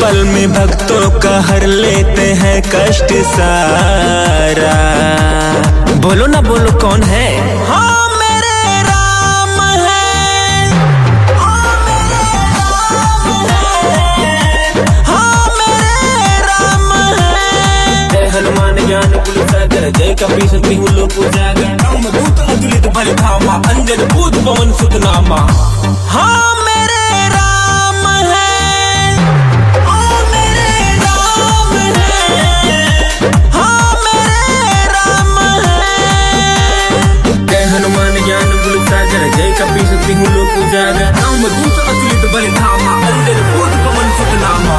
पल में भक्तों का हर लेते हैं कष्ट सारा। बोलो ना बोलो कौन है? हाँ मेरे राम है, हाँ मेरे राम है, हाँ मेरे राम है। जय हनुमान ज्ञान गुण सागर, जय कपी सती हूँ लोक उजागर। रामदूत अतुलित बल धामा, अंजन भूत पवन सुत नामा। हाँ मेरे राम है, हाँ मेरे राम है, हाँ मेरे राम है। जय हनुमान ज्ञान गुण सागर, जय कपी सती हूँ लोक उजागर। रामदूत अतुलित बल धामा, अंजन भूत पवन सुत नामा।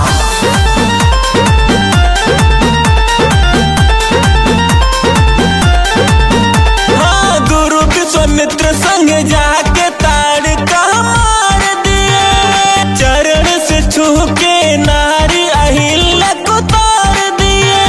मित्र संग जाके ताड़का मार दिए, चरण से छू के नारी अहिल्या को तार दिए।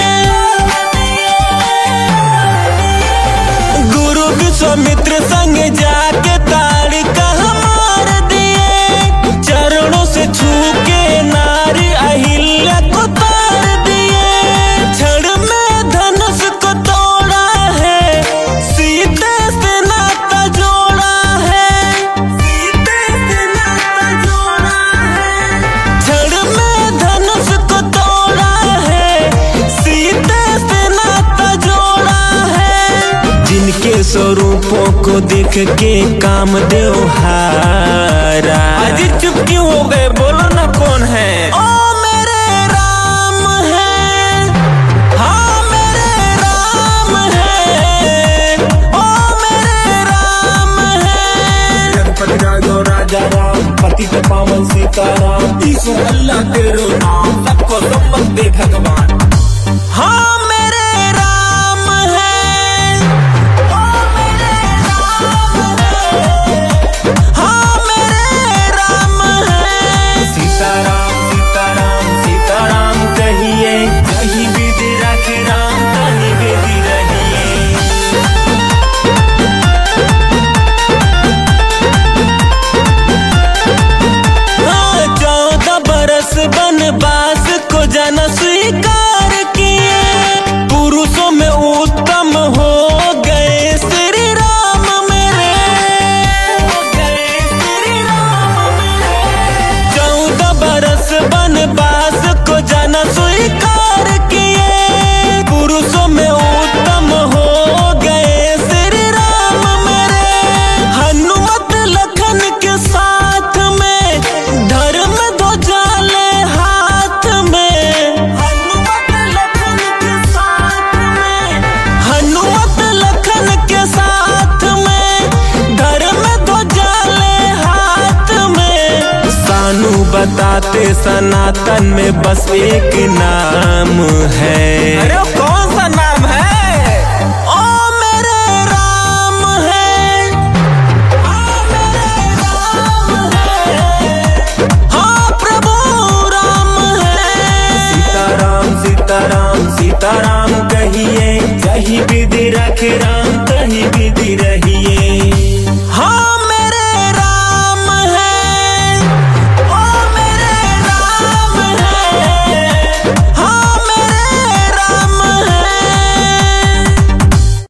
गुरु विश्वामित्र संग जाके ताड़का मार दिए, चरणों से छू के नारी अहिल्या को तार दिए। क्षण में धनुष को तोड़ा है, सीते स्वरूपों को देख के कामदेव हारा। अजी चुप क्यों हो गए? बोलो ना कौन है? ओ मेरे राम है, हाँ मेरे राम है, ओ मेरे राम है। जगपति राघव राजा राम, पतित पावन सीताराम। ईश्वर अल्लाह तेरो नाम, सबको सम्मत दे भगवान। हाँ वनवास को जन स्वीकार किए, पुरुषों में उत्तम हो गए श्री राम मेरे, हो गए श्री राम मेरे। 14 बरस वनवास को जन स्वीकार किए, पुरुषों में उत्तम हो गए श्री राम मेरे। हनुमत लखन के साथ में धर्म ध्वजा बताते सनातन में बस एक नाम है।